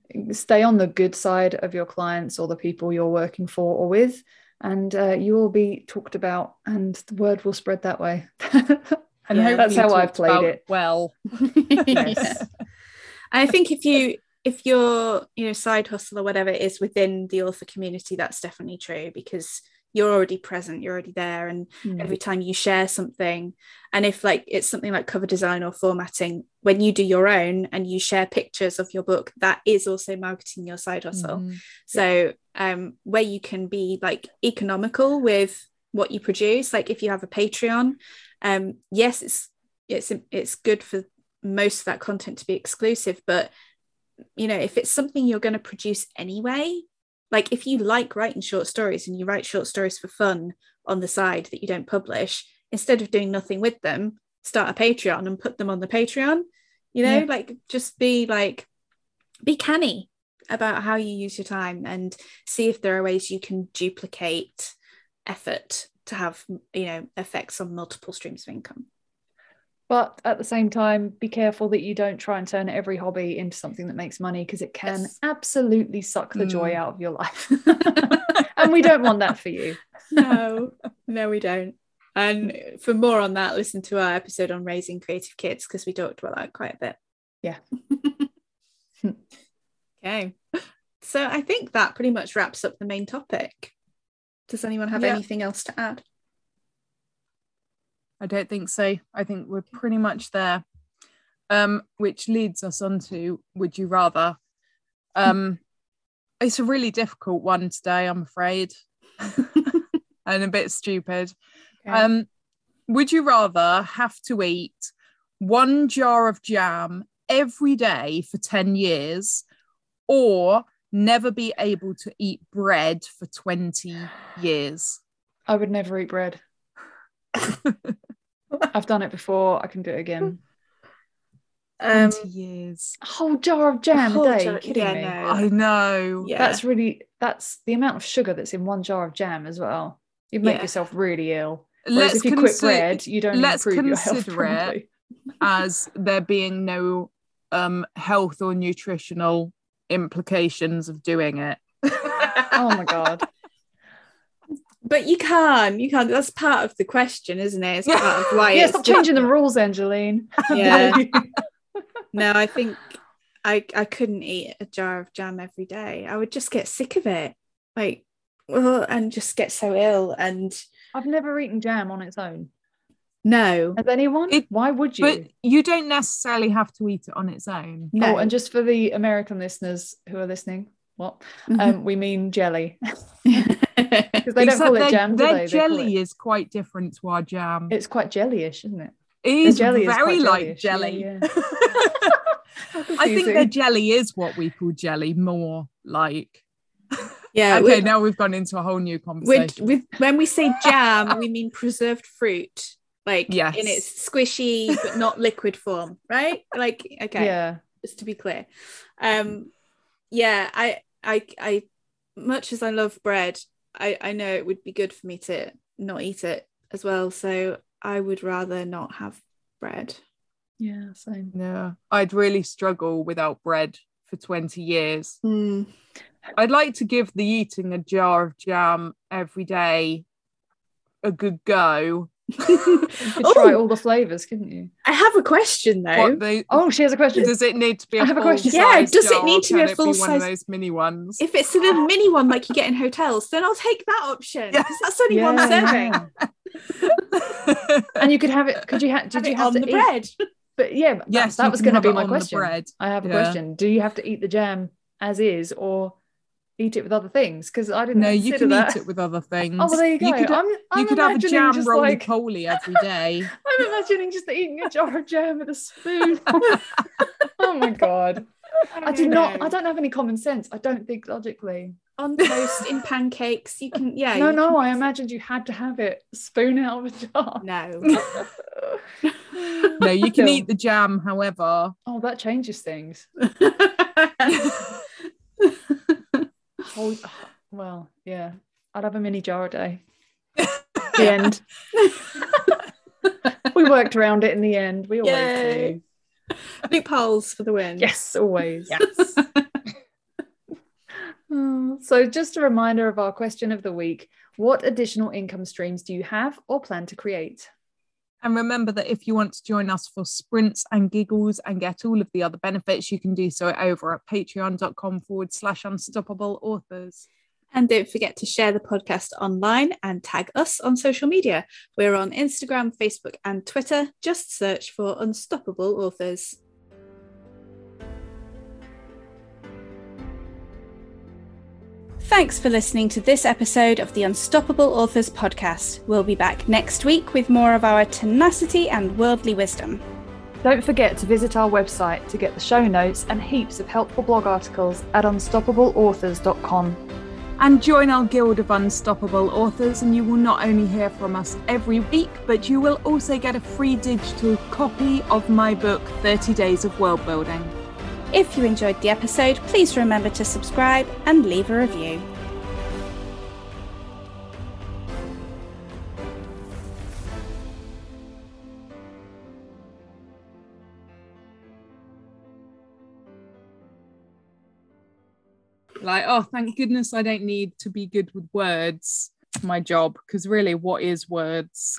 stay on the good side of your clients or the people you're working for or with, and uh, you will be talked about, and the word will spread that way. And Yeah, that's how I've talked played about it. Well, Yes. Yeah. I think if you if your you know side hustle or whatever is within the author community, that's definitely true, because you're already present, you're already there, and Mm. every time you share something, and if like it's something like cover design or formatting, when you do your own and you share pictures of your book, that is also marketing your side hustle. Mhm. So um where you can be like economical with what you produce, like if you have a Patreon, um yes, it's it's it's good for most of that content to be exclusive, but you know, if it's something you're going to produce anyway, like if you like writing short stories and you write short stories for fun on the side that you don't publish, instead of doing nothing with them, start a Patreon and put them on the Patreon. You know, Yeah. like just be like be canny about how you use your time, and see if there are ways you can duplicate effort to have, you know, effects on multiple streams of income. But at the same time, be careful that you don't try and turn every hobby into something that makes money, because it can Yes. absolutely suck the joy Mm. out of your life. And we don't want that for you. No, no, we don't. And for more on that, listen to our episode on raising creative kids, because we talked about that quite a bit. Yeah. Okay. So I think that pretty much wraps up the main topic. Does anyone have Yeah. anything else to add? I don't think so. I think we're pretty much there. Um, which leads us on to Would You Rather? Um, it's a really difficult one today, I'm afraid. And a bit stupid. Okay. Um, would you rather have to eat one jar of jam every day for ten years, or never be able to eat bread for twenty years? I would never eat bread. I've done it before. I can do it again. Um, twenty years. A whole jar of jam a, whole day. jar- Are you kidding yeah, me? no. I know. yeah. That's really, that's the amount of sugar that's in one jar of jam as well. You'd make Yeah. yourself really ill. Whereas Let's if you quit consi- bread, you don't let's improve your health consider it probably. as there being no um, health or nutritional implications of doing it. Oh my God. But you can, you can. That's part of the question, isn't it? It's part of why. Yeah, it's stop changing the rules, Angeline. Yeah. No, I think I I couldn't eat a jar of jam every day. I would just get sick of it, like, ugh, and just get so ill. And I've never eaten jam on its own. no, Has anyone? It- Why would you? But you don't necessarily have to eat it on its own. no. Oh, and just for the American listeners who are listening, what? Mhm. Um, we mean jelly. Because they don't Except call it their, jam, do their they? They call jelly it- is quite different to our jam. It's quite jellyish, isn't it? It Their is jelly is very quite like jellyish. jelly. Yeah, yeah. How I think confusing. their jelly is what we call jelly, more like. Yeah. Okay, we- now we've gone into a whole new with, conversation. with when we say jam, we mean preserved fruit, like Yes. in its squishy but not liquid form, right? Like, okay, Yeah. just to be clear. Um, yeah, I, I, I, much as I love bread, I, I know it would be good for me to not eat it as well. So I would rather not have bread. Yeah, same. Yeah, I'd really struggle without bread for twenty years. Mm. I'd like to give the eating a jar of jam every day a good go. You could Oh, try all the flavours, couldn't you? I have a question though. What they, Oh, she has a question. does it need to be a I have a full question. size Yeah, does it jar, need or to be can a it full one of size- those mini ones? If it's a little mini one like you get in hotels, then I'll take that option, Yeah. because that's only one serving. yeah. And you could have it. Could you have? Did Have you it have on to the eat? bread. But yeah, that, Yes, that you was can going to have be it my on the question. bread. I have a Yeah. question. Do you have to eat the jam as is, or eat it with other things? Because I didn't No, you consider can that. eat it with other things. Oh, well, there you go. could, I'm, you I'm could have a imagining jam just roly like poly every day. I'm imagining just eating a jar of jam with a spoon. Oh my God. I do not, I don't have any common sense. I don't think logically. On toast, in pancakes, you can. Yeah. no, you no, can I mix it. imagined you had to have it spoon out of a jar. No. No, you can Still. eat the jam, however. Oh, that changes things. Oh, well, yeah. I'd have a mini jar a day. The end. We worked around it in the end. We always Yay. do. Loopholes for the win. Yes, always. Yes. Oh, so just a reminder of our question of the week. What additional income streams do you have or plan to create? And remember that if you want to join us for sprints and giggles and get all of the other benefits, you can do so over at patreon.com forward slash unstoppable authors. And don't forget to share the podcast online and tag us on social media. We're on Instagram, Facebook, and Twitter. Just search for Unstoppable Authors. Thanks for listening to this episode of the Unstoppable Authors podcast. We'll be back next week with more of our tenacity and worldly wisdom. Don't forget to visit our website to get the show notes and heaps of helpful blog articles at unstoppable authors dot com. And join our Guild of Unstoppable Authors, and you will not only hear from us every week, but you will also get a free digital copy of my book, thirty days of World Building. If you enjoyed the episode, please remember to subscribe and leave a review. Like, oh, thank goodness I don't need to be good with words for my job, because really, what is words?